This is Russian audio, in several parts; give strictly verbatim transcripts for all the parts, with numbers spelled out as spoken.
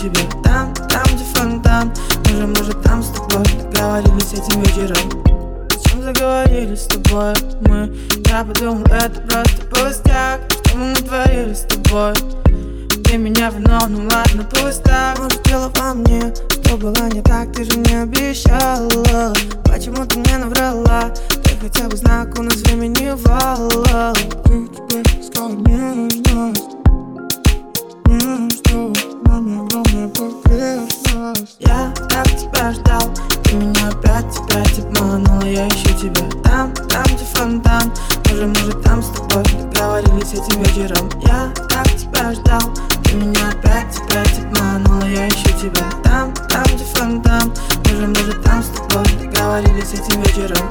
тебя там, там, где фонтан. Мы же, мы же там с тобой договорились этим вечером. Зачем заговорили с тобой мы? Я подумал, это просто пустяк. Что мы натворили с тобой? Ты меня виновна, ну ладно, пусть так. Может, дело во мне, что было не так, ты же не обещала. Почему ты мне наврала? Ты хотя бы знак у нас времени вала. Ты теперь сказала мне знать, мне что нами огромная погрешность. Я так тебя ждал, ты меня опять, опять обманула. Я ищу тебя там, там, где фонтан. Мы же, мы же там с тобой договорились этим вечером. Я так тебя ждал, ты меня опять, опять обманула. Я ищу тебя там, там, где фонтан. Мы же, мы же там с тобой договорились этим вечером.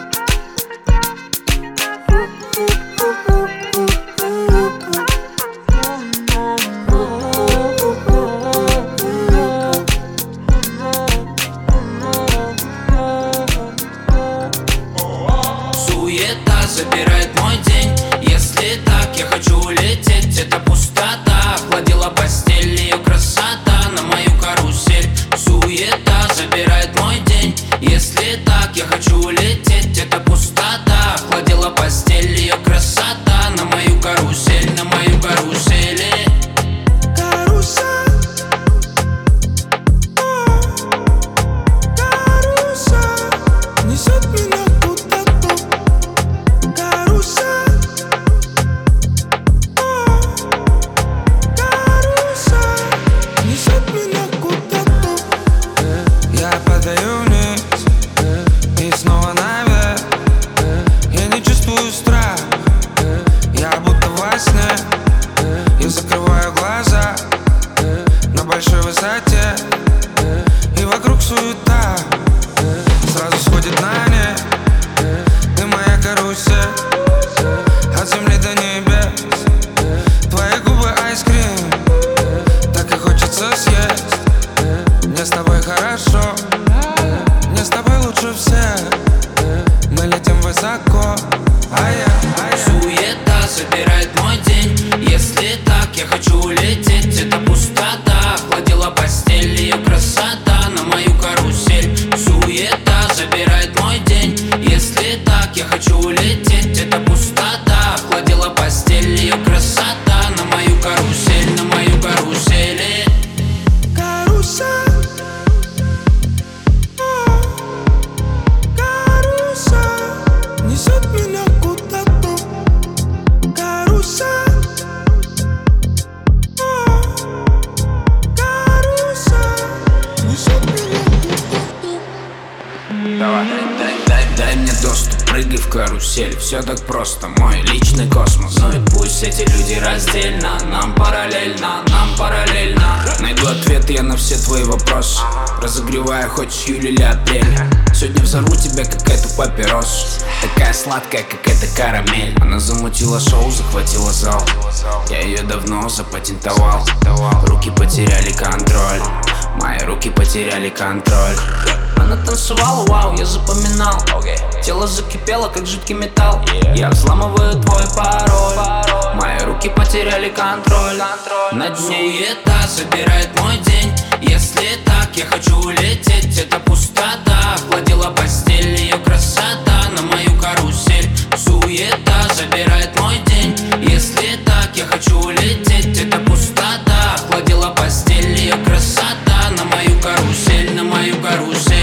Суета забирает мой день. Если так, я хочу улететь. Это пустота охладила постель, ее красота на мою карусель. Суета забирает мой день. Если так, я хочу улететь. Это пустота охладила постель, ее красота на мою карусель, на мою карусель. Карусель, карусель несет меня куда-то. Карусель, карусель несет меня куда-то. Я падаю вниз и снова наверх. Я не чувствую страх, я будто во сне. Я закрываю глаза на большой высоте, и вокруг суета сразу сходит на нет. Ты моя карусель, от земли до небес. Твои губы айскрим, так и хочется съесть. Мне с тобой хорошо, мне с тобой лучше всех. Мы летим высоко, а я, а я. Суета забирает мой день. Если так, я хочу улететь. Это пустота охладила постель, ее красота на мою карусель. Суета забирает мой день. Если так, я хочу улететь. Это пустота охладила постель, ее красота на мою карусель, на мою карусель. Карусель, карусель несет меня куда-то. Карусель, карусель несет меня куда-то. Давай, дай, дай, дай мне доступ, прыгай в карусель. Все так просто, мой личный космос. Ну и пусть эти люди раздельно, нам параллельно, нам параллельно. Найду ответы я на все твои вопросы, разогревая хоть июль или апрель. Сегодня взорву тебя, как эту папирос. Такая сладкая, как эта карамель. Она замутила шоу, захватила зал. Я ее давно запатентовал. Руки потеряли контроль, мои руки потеряли контроль. Она танцевала, вау, я запоминал. Тело закипело, как жидкий металл. Я взламываю твой пароль, мои руки потеряли контроль над ней. Суета забирает мой день. Если так, я хочу улететь. Это пустота охладила постель, ее красота на мою карусель. Суета забирает мой день. Если так, я хочу улететь. Это пустота охладила постель, ее красота на мою карусель, на мою карусель.